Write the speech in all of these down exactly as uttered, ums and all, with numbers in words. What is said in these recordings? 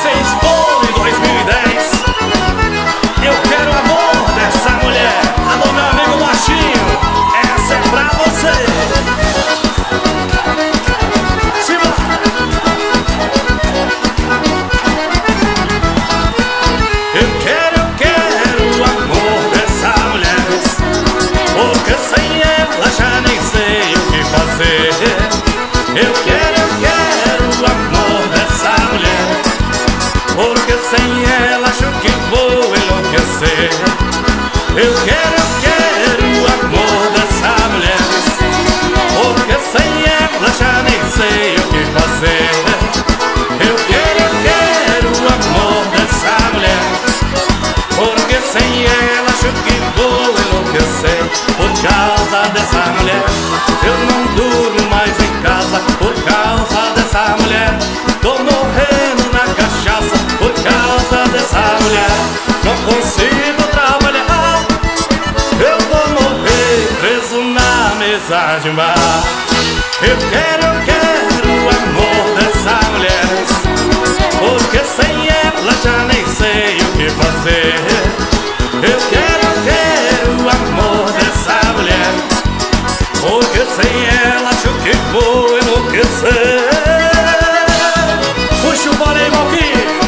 você expor em dois mil e dez. Eu quero o amor dessa mulher. Alô, meu amigo baixinho, essa é pra você. Simbora. Eu quero, eu quero o amor dessa mulher, porque sem ela já nem sei o que fazer. Eu quero, eu quero o amor dessa mulher, porque sem ela acho que vou enlouquecer. Eu quero, eu quero o amor dessa mulher, porque sem ela já nem sei o que fazer. Eu quero, eu quero o amor dessa mulher, porque sem ela acho que vou enlouquecer. Por causa dessa mulher eu não durmo mais em casa. Por causa dessa mulher tô morrendo na cachaça. Por causa dessa mulher não consigo trabalhar. Eu vou morrer preso na mesa de um bar. Eu quero, eu quero o amor dessa mulher, porque sem ela já nem sei o que fazer. Eu quero, eu quero o amor dessa mulher, porque sem ela acho que vou enlouquecer. Puxa o bola aí, Malquinho.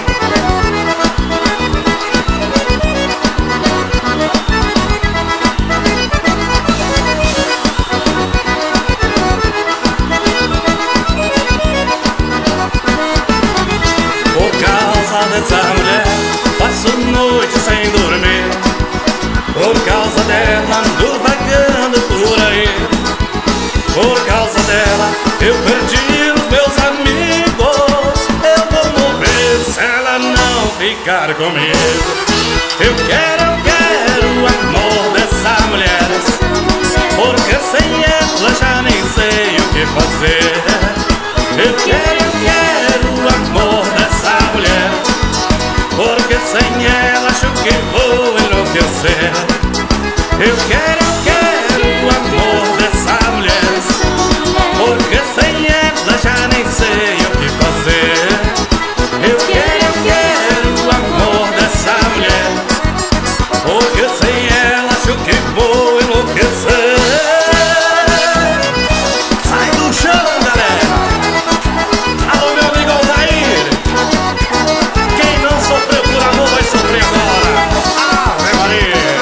Por causa dessa mulher passo noite sem dormir. Por causa dela ando vagando por aí. Por causa dela eu perdi os meus amigos. Eu vou morrer se ela não ficar comigo. Eu quero, eu quero o amor dessa mulher, porque sem ela já nem sei o que fazer. Eu quero, eu quero o amor dessa mulher, porque sem ela acho que vou enlouquecer. Eu quero, eu quero o amor dessa mulher, porque sem ela já nem sei o que fazer. Eu quero, eu quero o amor dessa mulher, porque sem ela acho que vou enlouquecer. Sai do chão, galera. Alô, meu amigo Aldair. Quem não sofreu por amor vai sofrer agora. Ave Maria.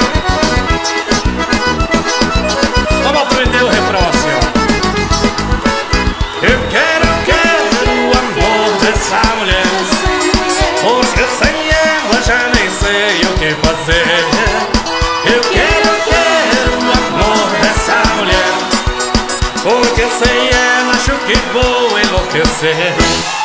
Vamos aprender o refrão assim, ó. Eu quero, eu quero o amor dessa mulher, porque sem ela já nem sei o que fazer. Eu quero, eu quero o amor dessa mulher, porque sem ela acho que vou enlouquecer.